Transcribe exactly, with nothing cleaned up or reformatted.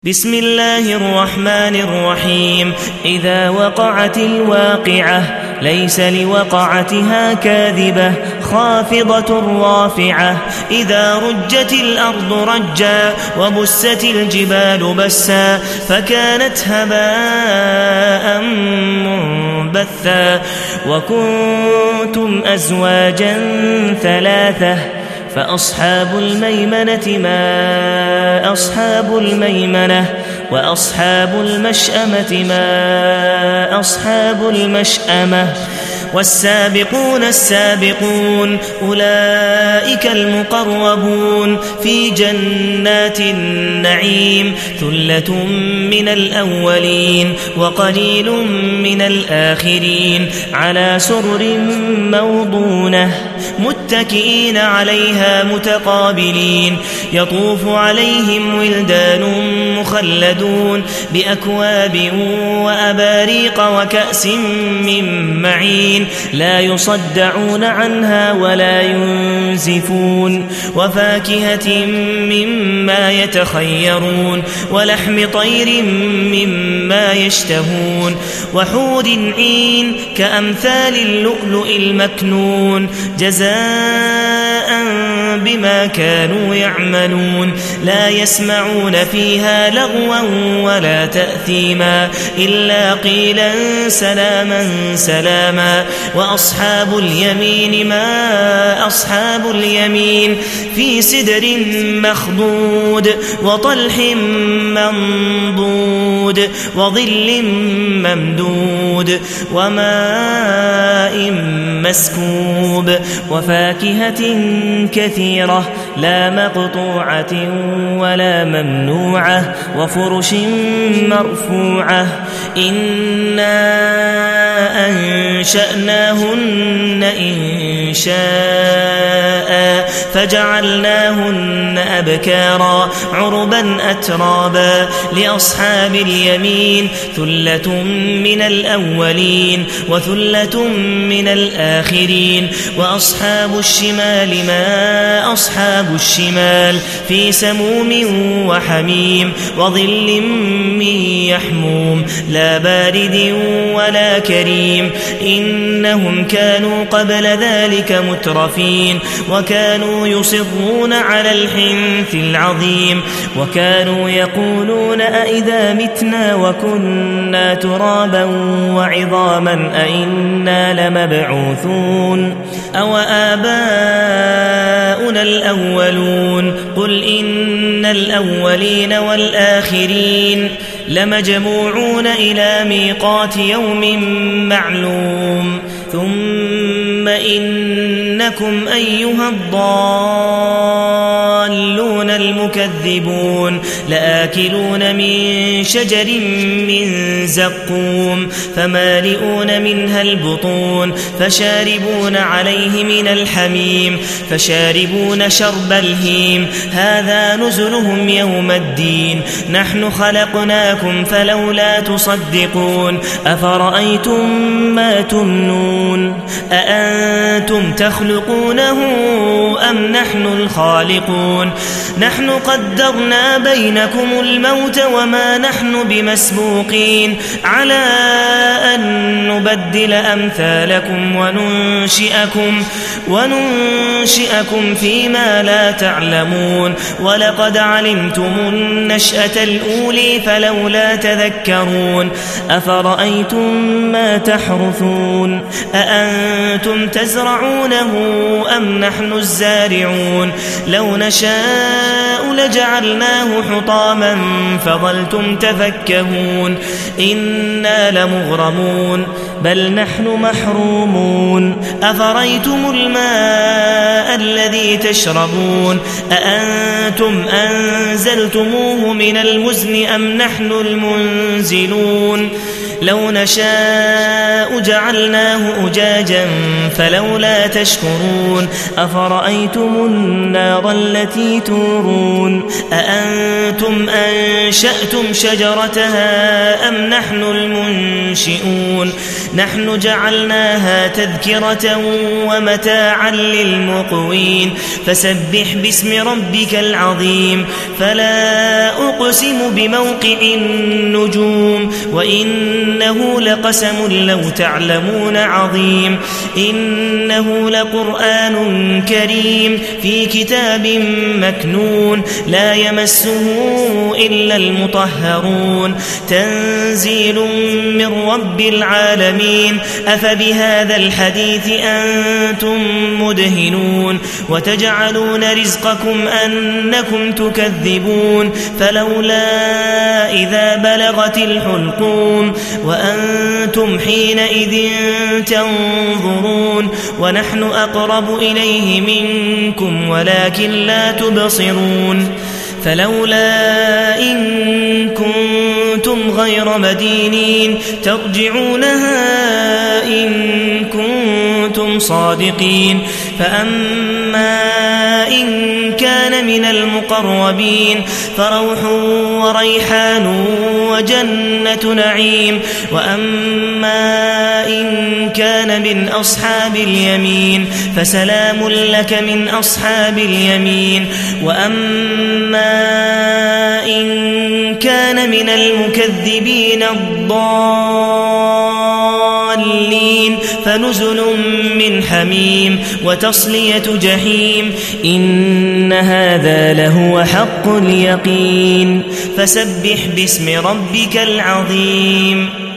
بسم الله الرحمن الرحيم. إذا وقعت الواقعة ليس لوقعتها كاذبة خافضة رافعة. إذا رجت الأرض رجا وبست الجبال بسا فكانت هباء منبثا. وكنتم أزواجا ثلاثة فأصحاب الميمنة ما أصحاب الميمنة وأصحاب المشأمة ما أصحاب المشأمة. والسابقون السابقون أولئك المقربون في جنات النعيم. ثلة من الأولين وقليل من الآخرين على سرر موضونة متكئين عليها متقابلين. يطوف عليهم ولدان مخلدون بأكواب وأباريق وكأس من معين لا يصدعون عنها ولا ينزفون. وفاكهة مما يتخيرون ولحم طير مما يشتهون. وحور عين كأمثال اللؤلؤ المكنون جزاء بما كانوا يعملون. لا يسمعون فيها لغوا ولا تأثيما إلا قيلا سلاما سلاما. وأصحاب اليمين ما أصحاب اليمين في سدر مخضود وطلح منضود وظل ممدود وماء مسكوب. وفاكهة كثيرة لا مقطوعة ولا ممنوعة وفرش مرفوعة. إنا أنشأناهن إن شاء فجعلناهن أبكارا عربا أترابا. لأصحاب اليمين ثلة من الأولين وثلة من الآخرين. وأصحاب الشمال ما أصحاب الشمال في سموم وحميم وظل من يحموم لا بارد ولا كريم. إنهم كانوا قبل ذلك مترفين وكانوا يصرون على الحنث العظيم. وكانوا يقولون أئذا متنا وكنا ترابا وعظاما أئنا لمبعوثون أو آباؤنا الأولون. قل إن الأولين والآخرين لمجموعون إلى ميقات يوم معلوم. ثم إنكم أيها الضالون المكذبون لآكلون من شجر من زقوم فمالئون منها البطون فشاربون عليه من الحميم فشاربون شرب الهيم. هذا نزلهم يوم الدين. نحن خلقناكم فلولا تصدقون. أفرأيتم ما تمنون أأنتم تخلقونه أم نحن الخالقون. نحن قدرنا بينكم الموت وما نحن بمسبوقين على أن نبدل أمثالكم وننشئكم وننشئكم فيما لا تعلمون. ولقد علمتم النشأة الأولى فلولا تذكرون. أفرأيتم ما تحرثون أأنتم تزرعونه أم نحن الزارعون. لو نشاء لجعلناه حطاما فظلتم تفكهون. إنا لمغرمون بل نحن محرومون. أفرأيتم الماء الذي تشربون أأنتم أنزلتموه من المزن أم نحن المنزلون. لو نشاء جعلناه أجاجا فلولا تشكرون أفرأيتم النار التي تورون أأنتم أنشأتم شجرتها أم نحن المنشئون نحن جعلناها تذكرة ومتاعا للمقوين فسبح باسم ربك العظيم فلا أقسم بموقع النجوم وإنه لقسم لو تعلمون عظيم إنه لقرآن كريم في كتاب مكنون لا يمسه إلا المطهرون تنزيل من رب العالمين أفبهذا الحديث أنتم مدهنون وتجعلون رزقكم أنكم تكذبون فلولا إذا بلغت الحلقوم وأنتم حينئذ تنظرون ونحن أقرب إليه منكم ولكن لا تبصرون فلولا إن كنتم غير مدينين ترجعونها إن كنتم صادقين فأما إن كان من المقربين فروح وريحان وجنة نعيم وأما إن كان من أصحاب اليمين فسلام لك من أصحاب اليمين وأما إن كان من المكذبين الضالين فنزل من حميم وتصلية جحيم إن هذا لهو حق اليقين فسبح باسم ربك العظيم